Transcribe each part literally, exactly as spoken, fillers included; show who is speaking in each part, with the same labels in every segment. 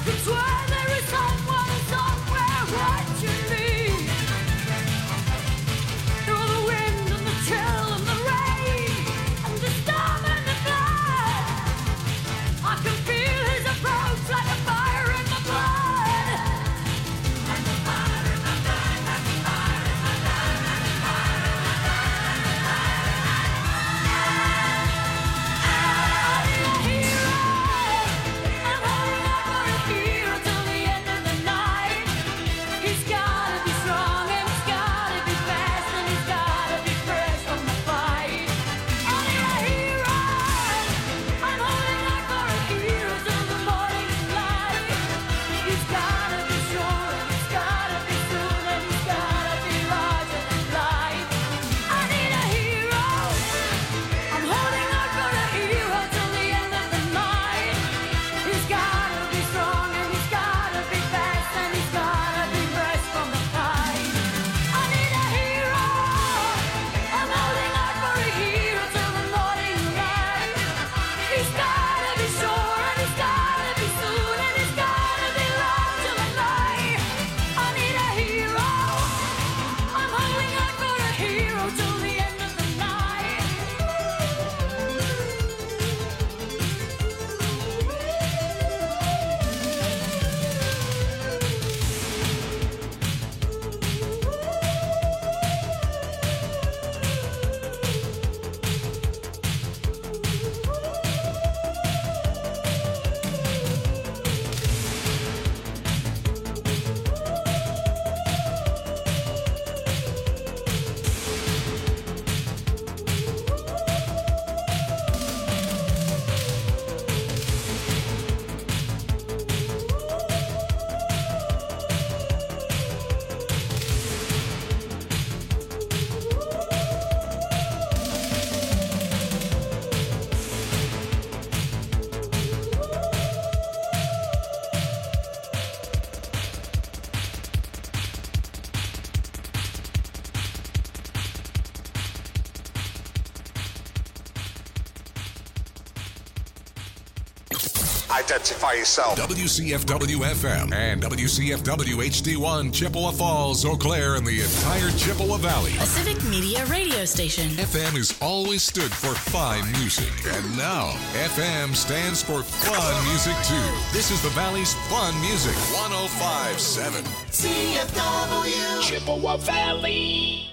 Speaker 1: Identify yourself.
Speaker 2: W C F W F M and W C F W H D one, Chippewa Falls, Eau Claire, and the entire Chippewa Valley.
Speaker 3: A civic media radio station.
Speaker 2: F M has always stood for fine music. And now, F M stands for fun music, too. This is the Valley's fun music. one oh five point seven.
Speaker 4: C F W.
Speaker 5: Chippewa Valley.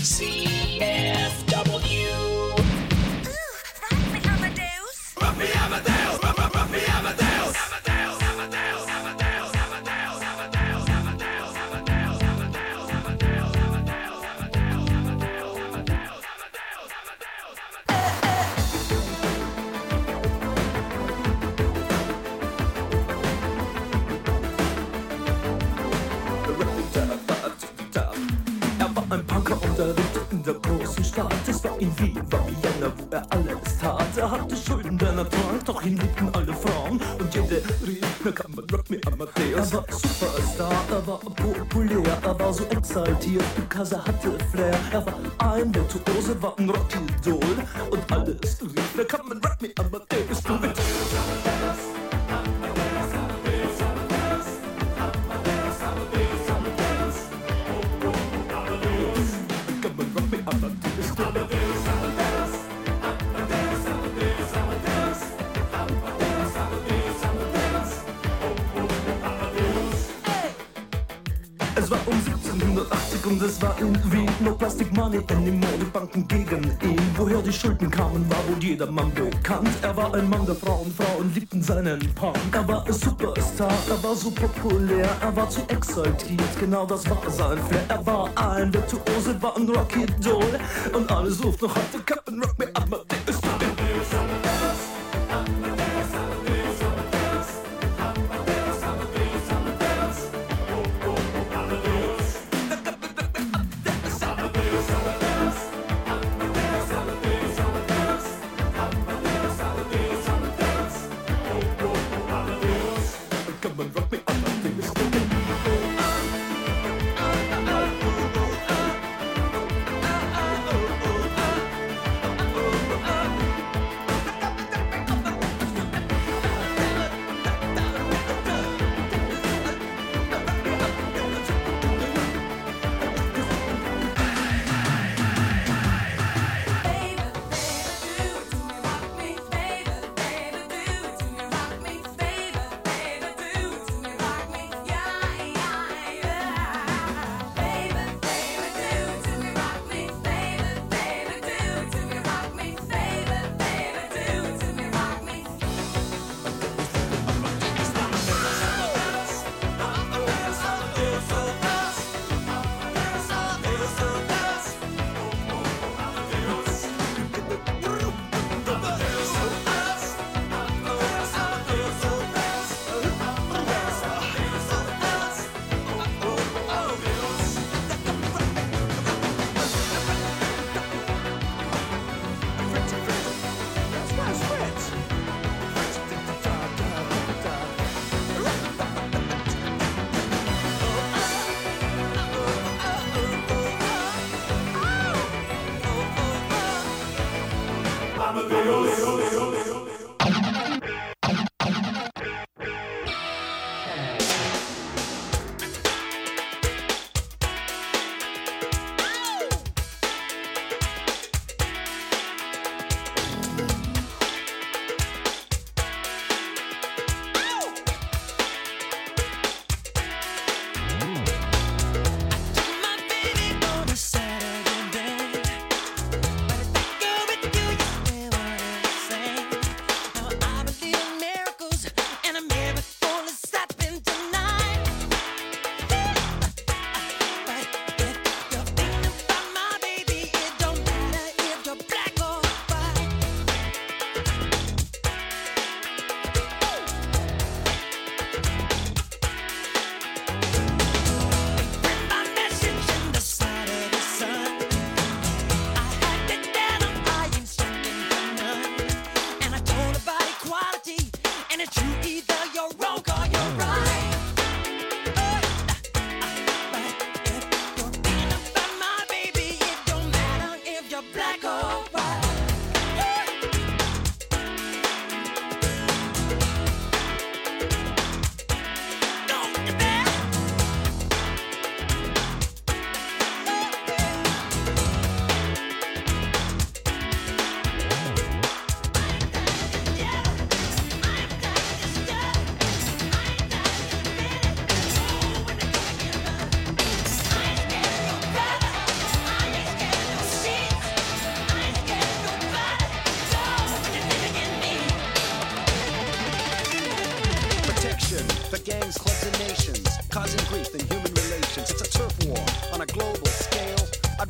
Speaker 5: C F W.
Speaker 6: Ooh, rock me, Amadeus. Rock me, Amadeus. Rock, rock, rock me, Amadeus. Amadeus, Amadeus, Amadeus, Amadeus, Amadeus, Amadeus, Amadeus, Amadeus, Amadeus,
Speaker 7: Er war ein Punker und er lebte in der großen Stadt. Es war in Wien, war Vienna, wo er alles tat. Er hatte Schulden, denn er trank, doch ihn liebten alle Frauen. Und jede rief, na kann man Rock me Amadeus. Er war Superstar, er war populär, er war so exaltiert, because er hatte Flair. Er war ein Virtuose, war ein Rockidol. Und alles rief, na kann man Rock me Amadeus. Du mit Es war um siebzehnhundertachtzig und es war in Wien. No Plastic Money anymore, die Banken gegen ihn. Woher die Schulden kamen, war wohl jedermann bekannt. Er war ein Mann der Frauen, Frauen liebten seinen Punk. Er war ein Superstar, er war so populär, er war zu exaltiert, genau das war sein Flair. Er war ein Virtuose, war ein Rockidol. Und alle suchten noch heute Captain Rock me Amadeus.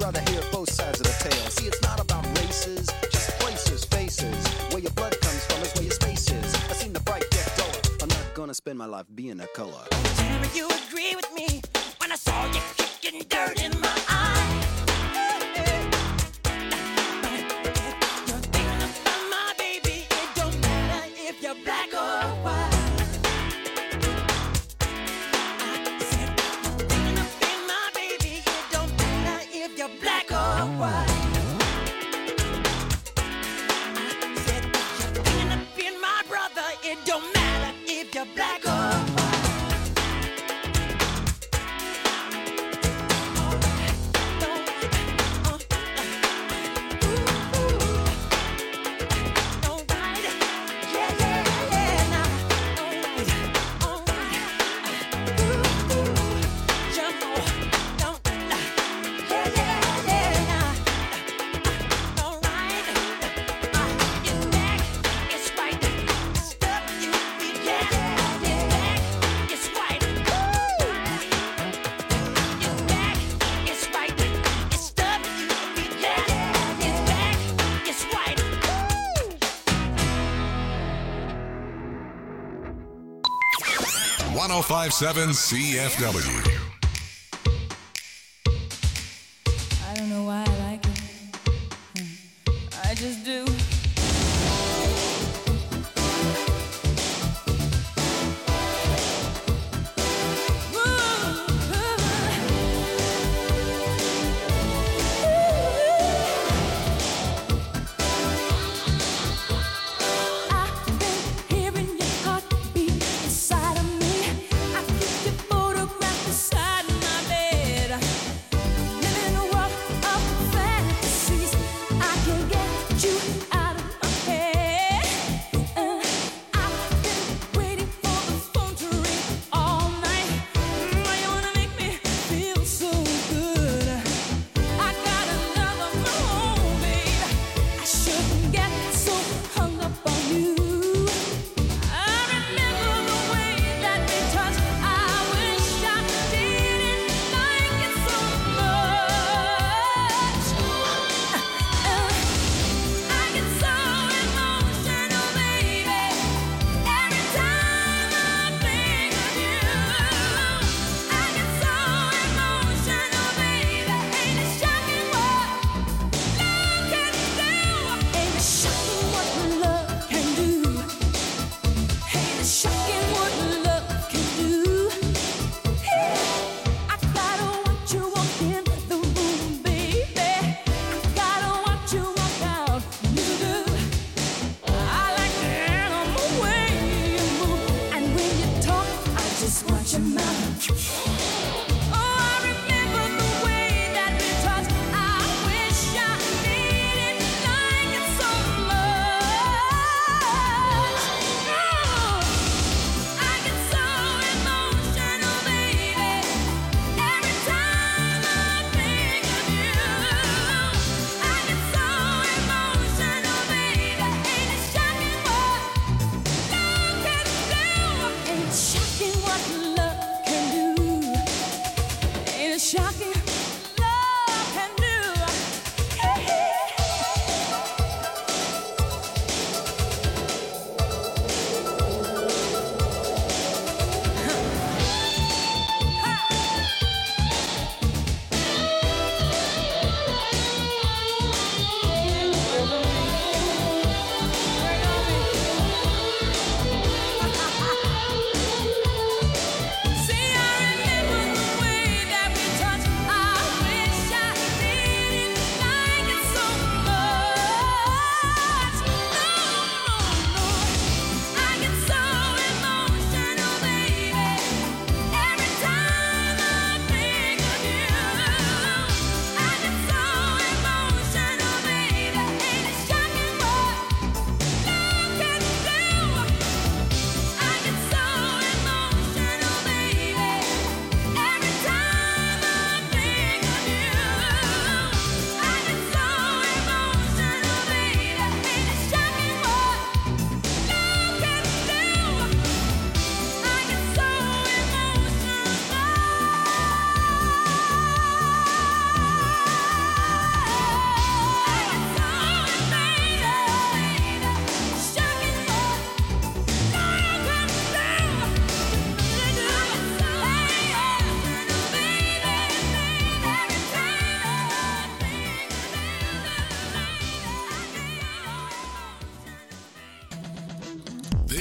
Speaker 8: rather hear both sides of the tale. See, it's not about races, just places, faces. Where your blood comes from is where your space is. I seen the bright get duller. I'm not gonna spend my life being a color.
Speaker 6: Tell me you agree with me when I saw you kicking dirt in my eye. You're thinking about my baby. It don't matter if you're black or white. Black or white. I said you're thinking of being my brother. It don't matter if you're black or white.
Speaker 2: one oh five point seven C F W.
Speaker 9: I don't know why I like it. I just do. See, I remember the way that we touched.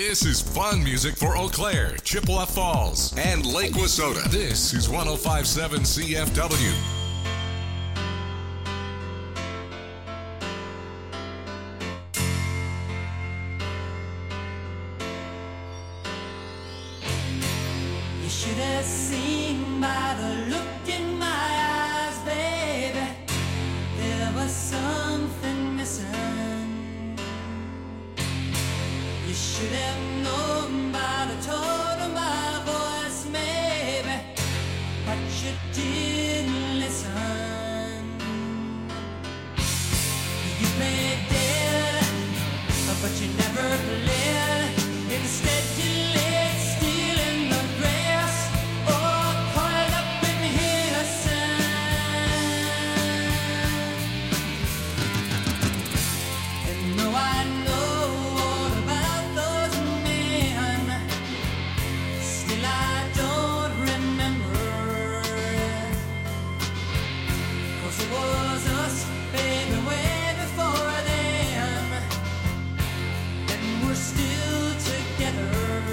Speaker 2: This is fun music for Eau Claire, Chippewa Falls, and Lake Wissota. This is one oh five point seven C F W.
Speaker 10: You should have seen by the look in my eyes, baby, there was something missing. You should have known by the tone of my voice, maybe, but you didn't listen. You played dead, but you never played. Instead you laid still in the grass, or coiled up in innocence. And though I know all about those men, still I don't remember. 'Cause it was us, baby, way before them, and we're still together.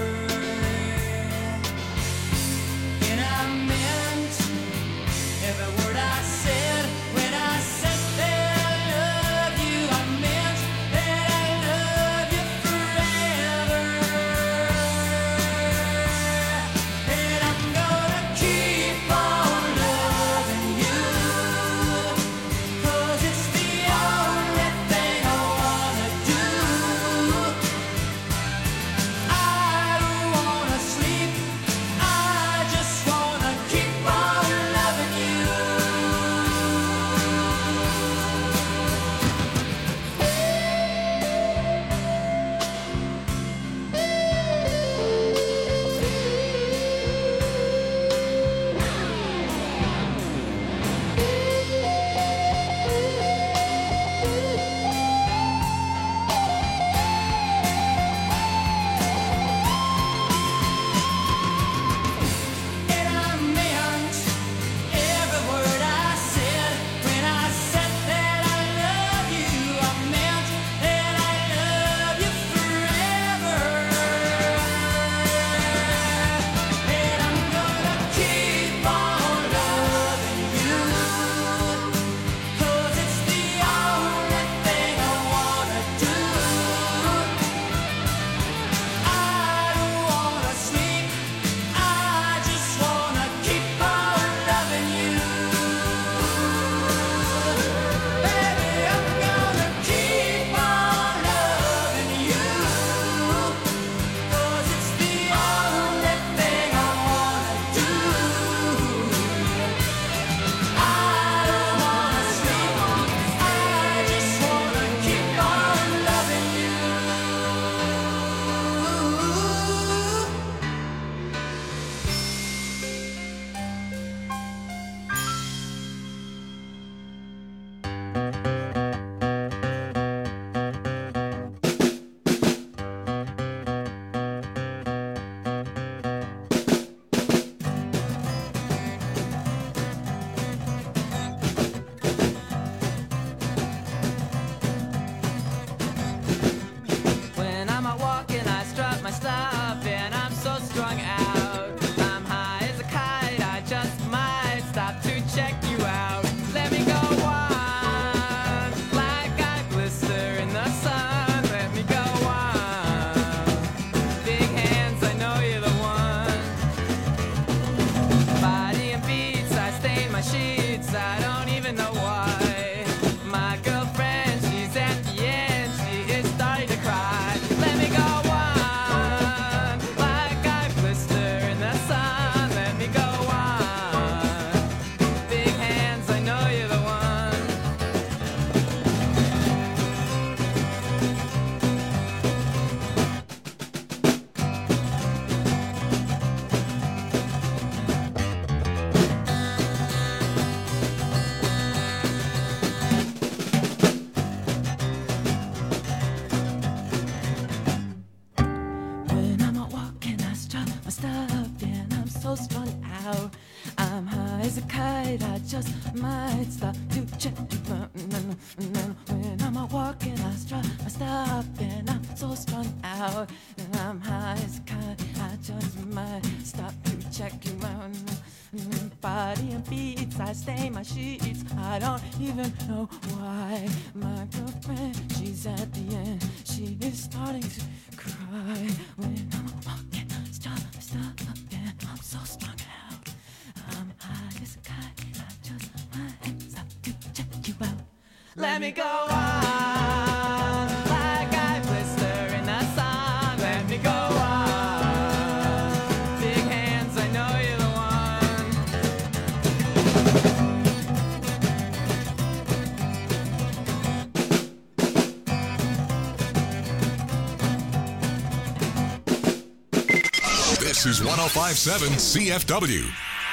Speaker 10: And I meant every word I said when I said that I love you. I meant that I love you forever. And I'm gonna keep on loving you, 'cause it's the only thing I wanna do. I don't wanna sleep, I just wanna keep on loving you. And I meant every word I said when I said that I love you. I meant that I love you forever. And I'm gonna keep on loving you, 'cause it's the only thing I wanna do. I don't wanna sleep, I just wanna keep on loving you. Baby, I'm gonna keep on loving you, 'cause it's the only thing I wanna do. I don't wanna sleep, I just wanna keep on loving you. When I'm out walking, I strut my stuff, and I'm so strung out. I'm high as a kite, I just might stop to check you out. Let me go on, like I glister in the sun. Let me go on, big hands, I know you're the one. Body and beats, I stain my sheets, I don't even know why. My girlfriend, she's at the end, she is starting to cry. Let me go on, like I glister in the sun. Let me go on, big hands, I know you're the one. just might stop to check you out. And then, and then when I'm out walking, I strut, I stop, and I'm so strung out. And I'm high as a kite, I just might stop to check you out. And body and beats, I stain my sheets. I don't even know why. My girlfriend, she's at the end. She is starting to cry. When I'm walking, stop, stop, and I'm so strung out. I'm high as a kite, I just might stop to check you out. Let me go on, like I blister in the sun. Let me go on, big hands, I know you're the
Speaker 2: one. This is one oh five point seven C F W.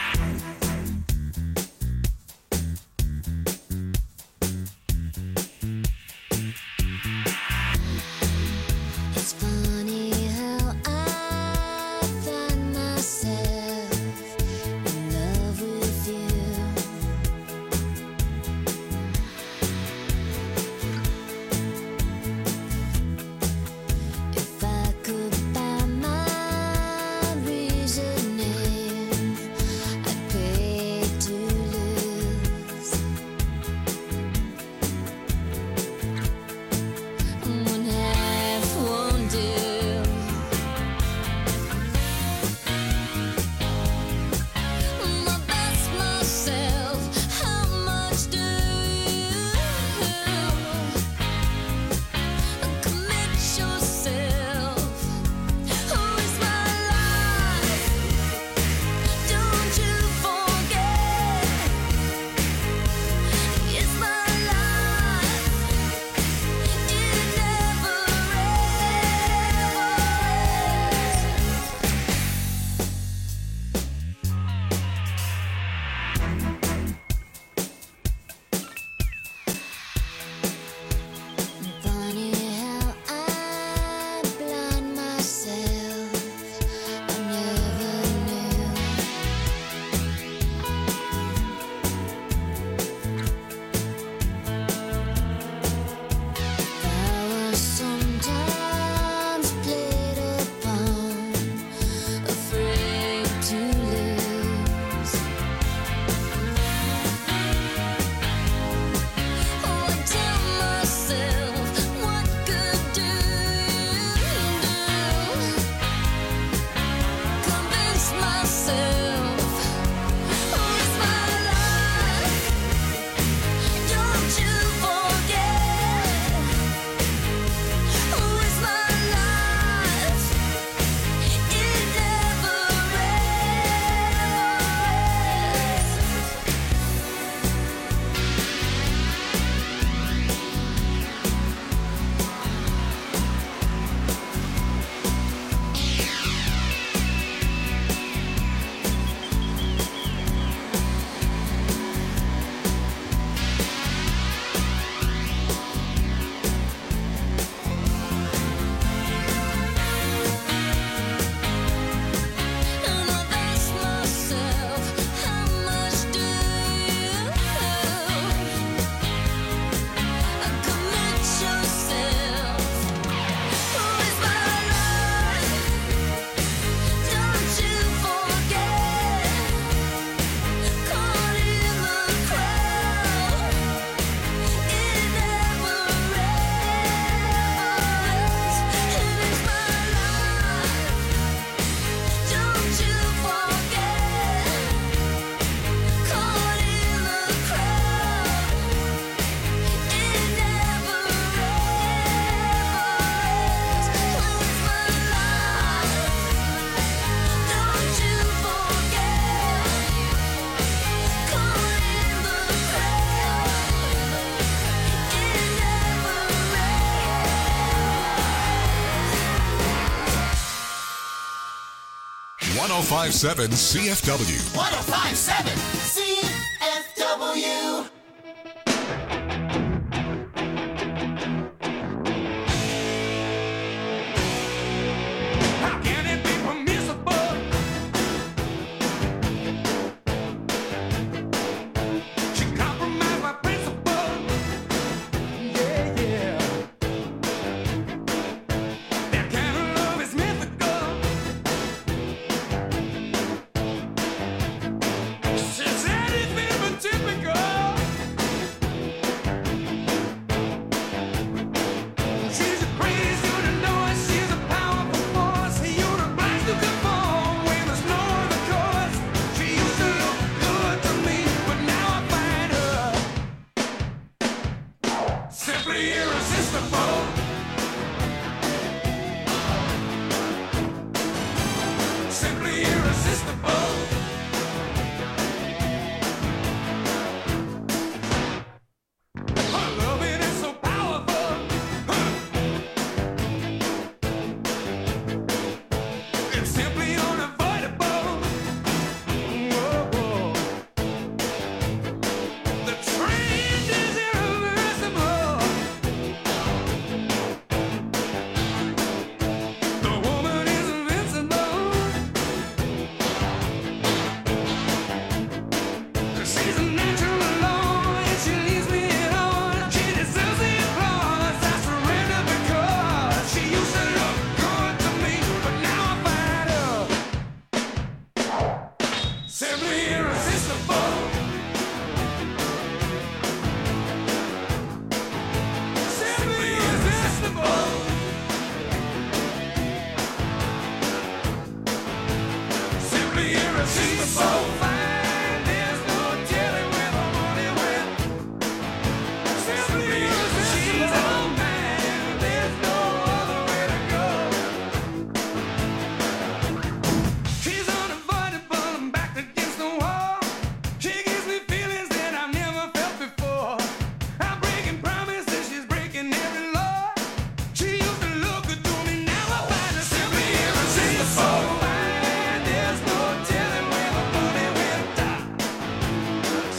Speaker 2: one oh five point seven C F W.
Speaker 4: one oh five point seven C F W.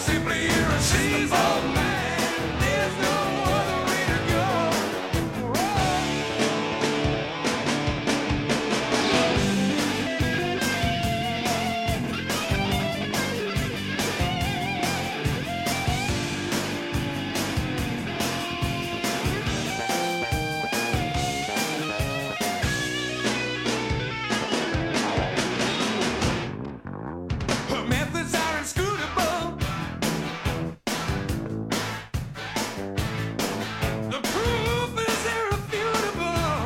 Speaker 6: simply irresistible. There's no other way to go. Her methods are inscrutable. The proof is irrefutable.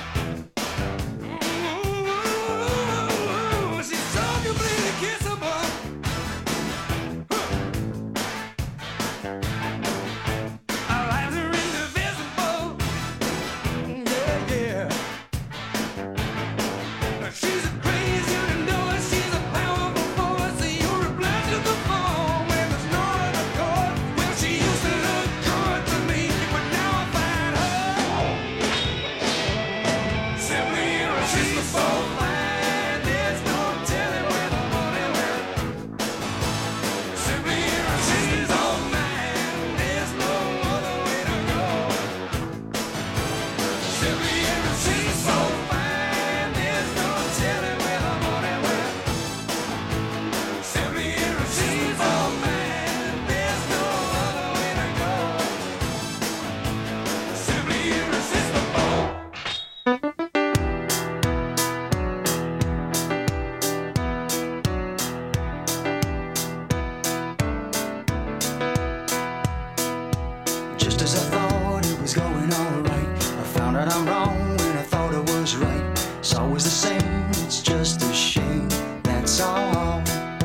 Speaker 6: Ooh, she's arguably kissable. Our lives are indivisible. Yeah, yeah. She's a crazy to know her. She's a powerful force. You're a blast to the bone when there's no other chord. Well, she used to look good to me, but now I find her simply irresistible. Fine, there's no telling where the money went. Simply irresistible, man. There's no other way to go. Simply irresistible. Fine, there's no telling where the money went. Simply irresistible, man. There's no other way to go. Simply irresistible.
Speaker 11: Just as I thought it was going alright, I found out I'm wrong when I thought I was right. It's always the same, it's just a shame, that's all.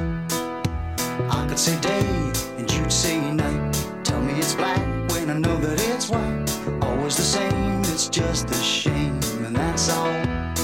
Speaker 11: I could say day and you'd say night. Tell me it's black when I know that it's white. Always the same, it's just a shame, and that's all.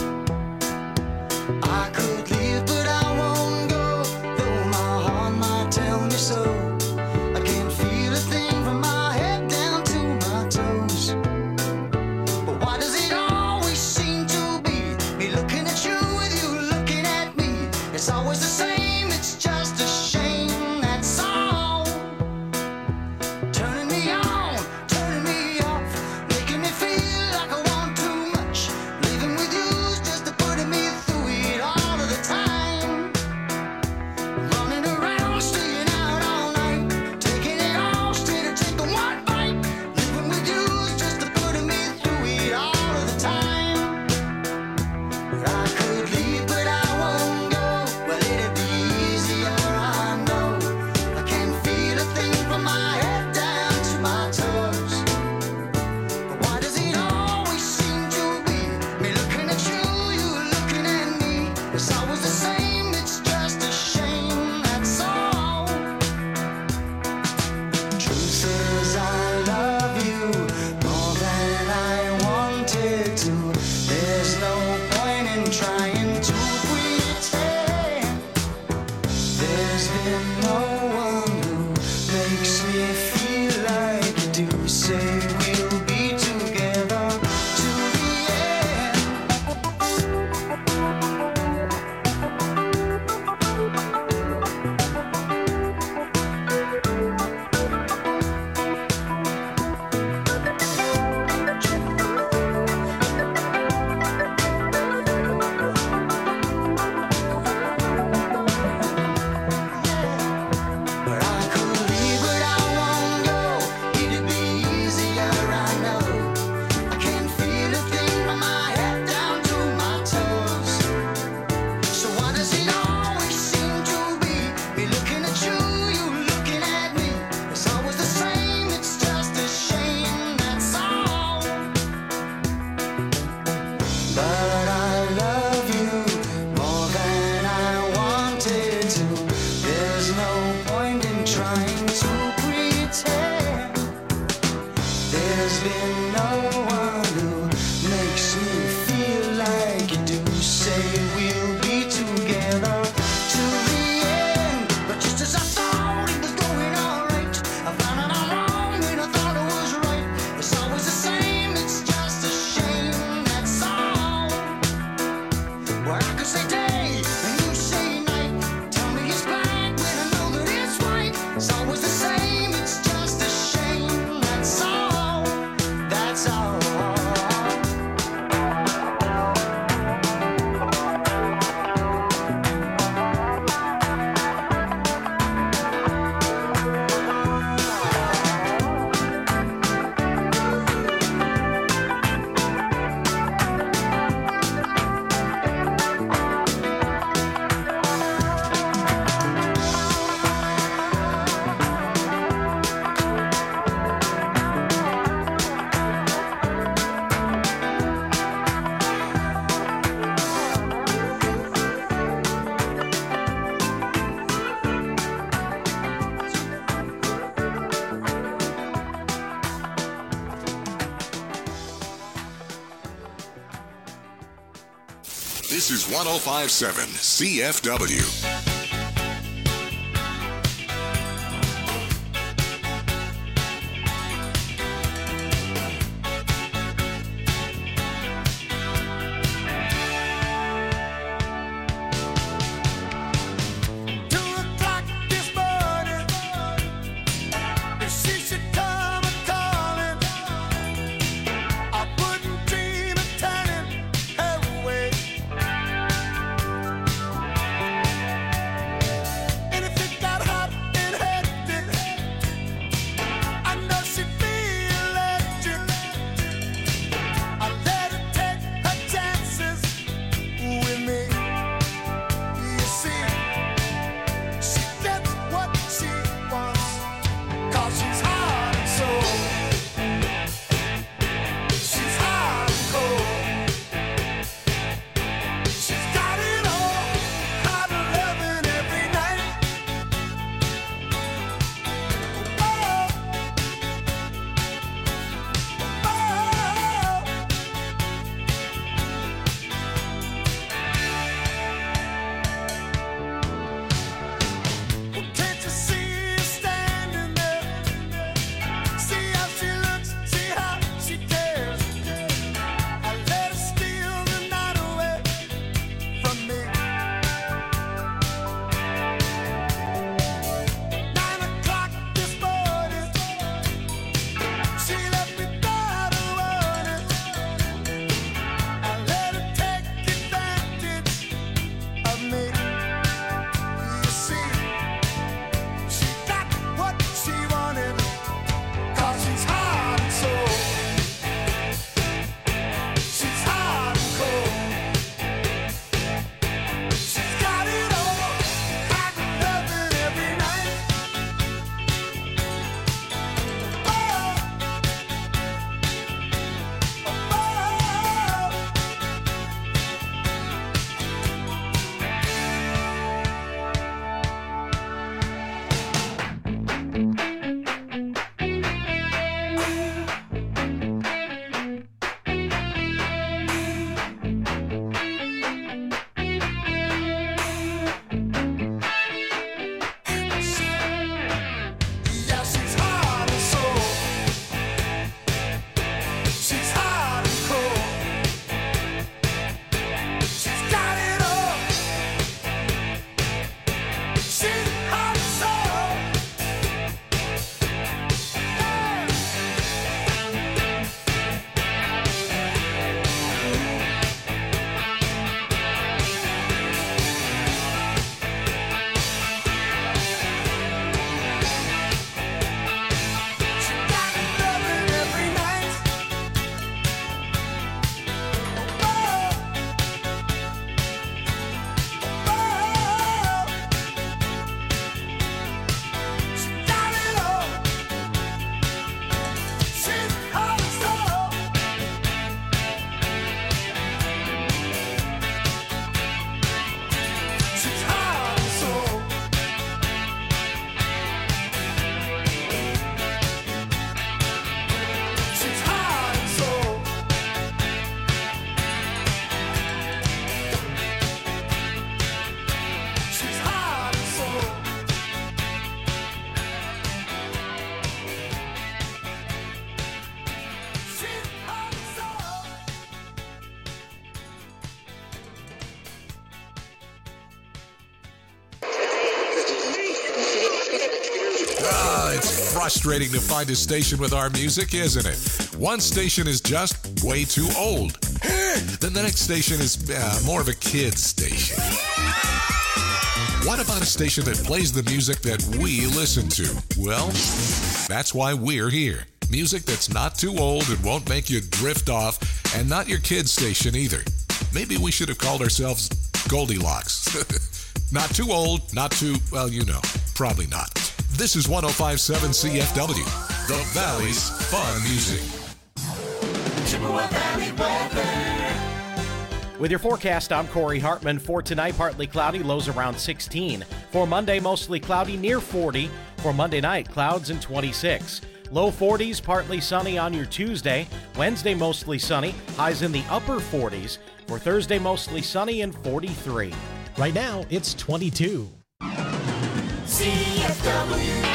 Speaker 11: I could leave, but I won't go, though my heart might tell me so. I can't feel a thing from my head down to my toes. But why does it always seem to be me looking at you with you looking at me? It's always the same, it's just a shame, that's all. Turning me on, turning me off, making me feel like I want too much. Living with you's just putting me through it all of the time. Running around, staying out all night, taking it all straight or taking one bite. Living with you's just putting me through it all of the time. But I could leave, but I won't go. Well, it'd be easier, I know. I can't feel a thing from my head down to my toes. But why does it always seem to be me looking at you, you looking at me? It's always the same, it's just a shame, that's all. Truth is, I love you more than I wanted to. There's no point in trying to pretend. There's been no one who makes me feel like you do. Say we'll be together to the end. But I could leave, but I won't go. It'd be easier, I know. I can't feel a thing from my head down to my toes. So why does it always seem to be me looking at you, you looking at me? It's always the same, it's just a shame, that's all. But I love you more than I wanted to. There's no point in trying to pretend. There's been no one who makes me feel like you do. Say we'll be together to the end. But just as I thought it was going alright, I found out I'm wrong when I thought I was right. It's always the same, it's just a shame, that's all. Well, I could say day and you say night. Tell me it's black when I know that it's white. It's always the
Speaker 2: This is one oh five point seven C F W. Frustrating to find a station with our music, isn't it? One station is just way too old. Then the next station is uh, more of a kid's station. What about a station that plays the music that we listen to? Well, that's why we're here. Music that's not too old and won't make you drift off, and not your kid's station either. Maybe we should have called ourselves Goldilocks. Not too old, not too, well, you know, probably not. This is one oh five point seven C F W, the Valley's Fun Music.
Speaker 4: Chippewa Valley weather.
Speaker 12: With your forecast, I'm Corey Hartman. For tonight, partly cloudy, lows around sixteen. For Monday, mostly cloudy, near forty. For Monday night, clouds and twenty-six. Low forties, partly sunny on your Tuesday. Wednesday, mostly sunny. Highs in the upper forties. For Thursday, mostly sunny and forty-three.
Speaker 13: Right now, it's twenty-two.
Speaker 4: C F W.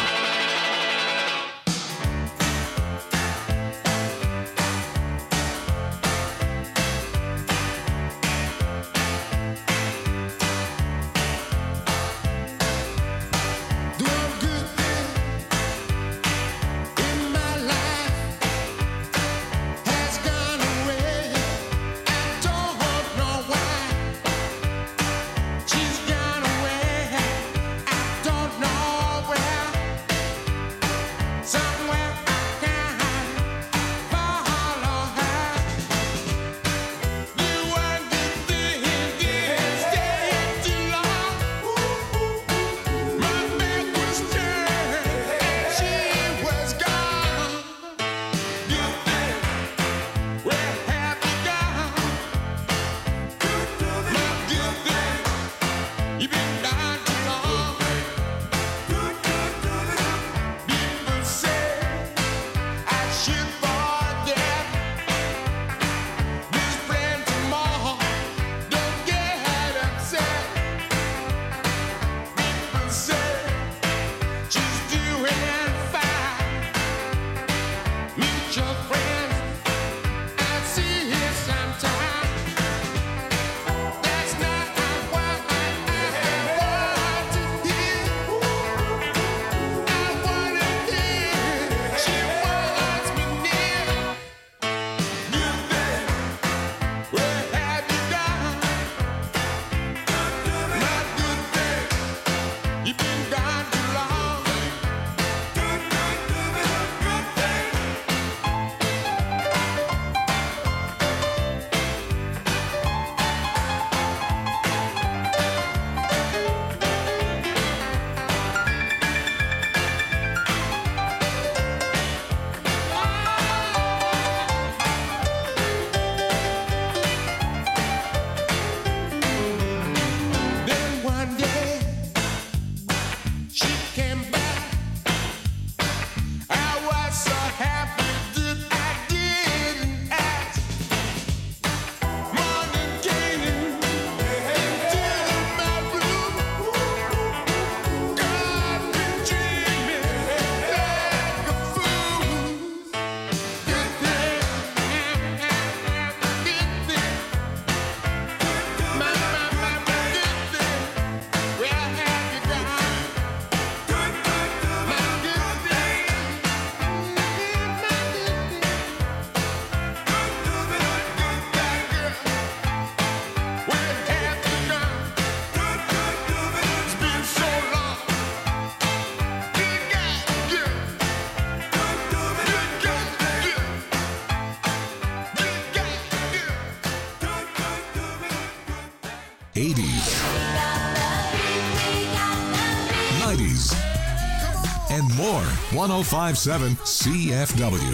Speaker 2: eighties, nineties, and more. one oh five point seven C F W.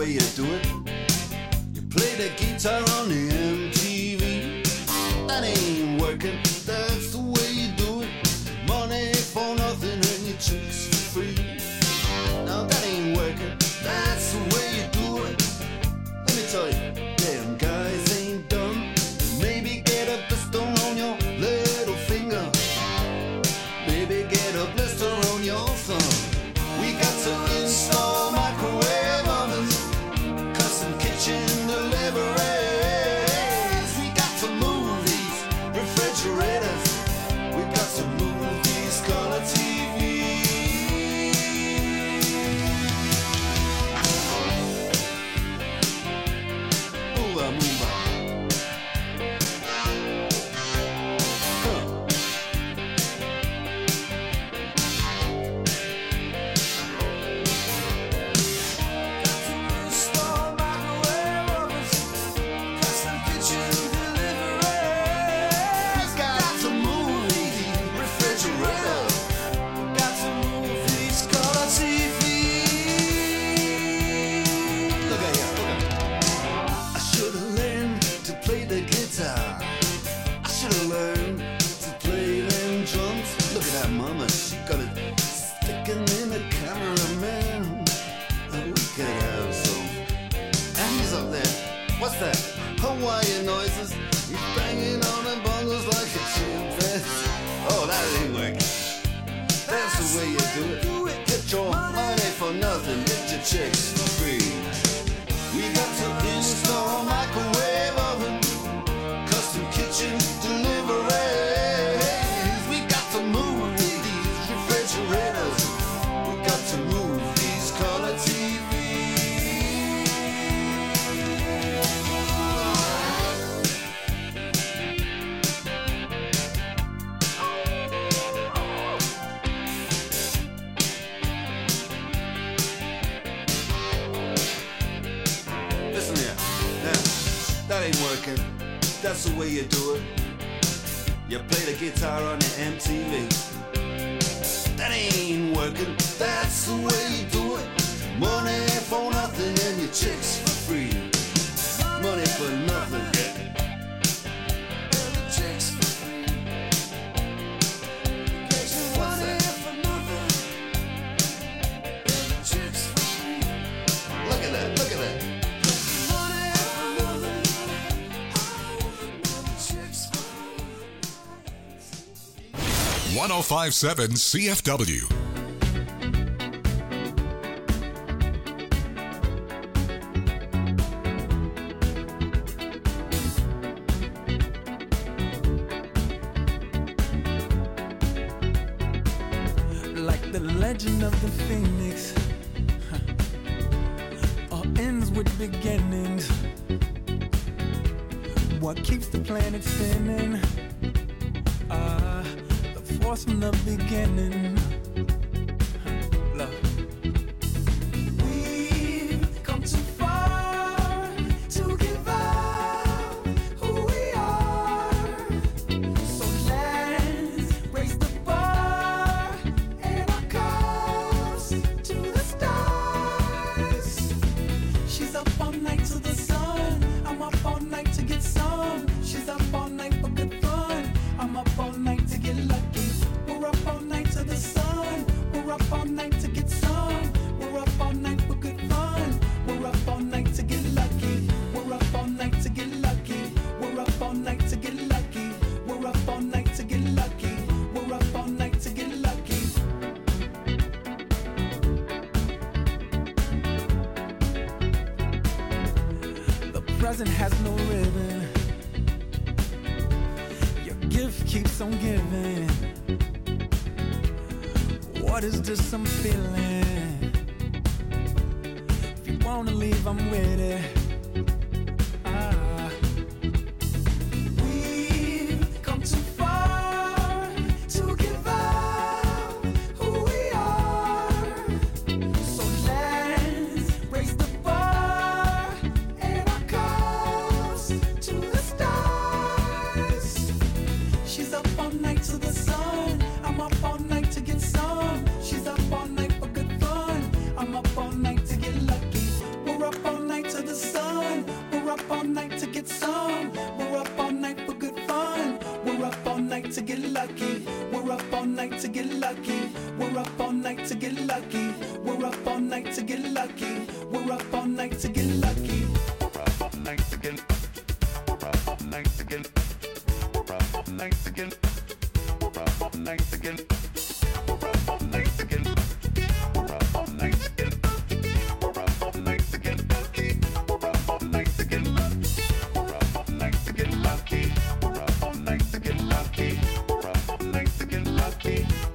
Speaker 14: way you do it. You play the guitar on the M T V. That ain't working, that's the way you do it. Money for nothing and your chicks for free. Now that ain't working, that's the way you do it. Let me tell you, damn guys ain't dumb. Maybe get a blister on your little finger. Maybe get a blister on your thumb. We got to install microwave ovens, custom kitchen deliveries. We got to move these refrigerators. We got to move these color T Vs. Move on, move on. What's that? Hawaiian noises. He's banging on the bongos like a chimpanzee. Oh, that ain't working. That's the way you do it. Get your money for nothing. Get your chicks for free. We got to install microwave oven, custom kitchen deliveries. We got to move these refrigerators. We got to move these color T Vs. Ain't working, that's the way you do it. You play the guitar on the M T V. That ain't working, that's the way you do it. Money for nothing and your chicks for free. Money for nothing, yeah. And the chicks for free. What's that? For nothing. And the chicks for free. Look at that, look at that.
Speaker 2: one oh five point seven C F W.
Speaker 7: Like the legend of the phoenix, huh. All ends with beginnings. What keeps the planet spinning? Uh, force from the beginning. Love. We've come too far to give up who we are. So let's raise the bar and our cups to the stars. She's up all night to the sun. I'm up all night to get some. She's up all night for good fun. I'm up all night to get lucky. We're up all night to the sun. We're up all night to get some. We're up all night for good fun. We're up all night to get lucky. We're up all night to get lucky. We're up all night to get lucky. We're up all night to get lucky. We're up all night to get lucky. The present has no ribbon. Your gift keeps on giving. What is this I'm feeling? If you wanna leave, I'm with it. Ah. We've come too far to give up who we are. So let's raise the bar and our cups to the stars. She's up all night to the sun. I'm up all night to get some. She's up all night for good fun. I'm up all night to get lucky. We're up all
Speaker 15: get lucky. We're up all night to get lucky. We're up all night to get lucky. We're up all night to get lucky. We're up all night to get. We're up all night to get. We're up all night to get. We're up all night to get. We're up all night to get. We're up all night to get. We're up all night to get lucky. We're up all night to get. We're up all night to get lucky. We're up all night to get lucky. We're up all night to get lucky.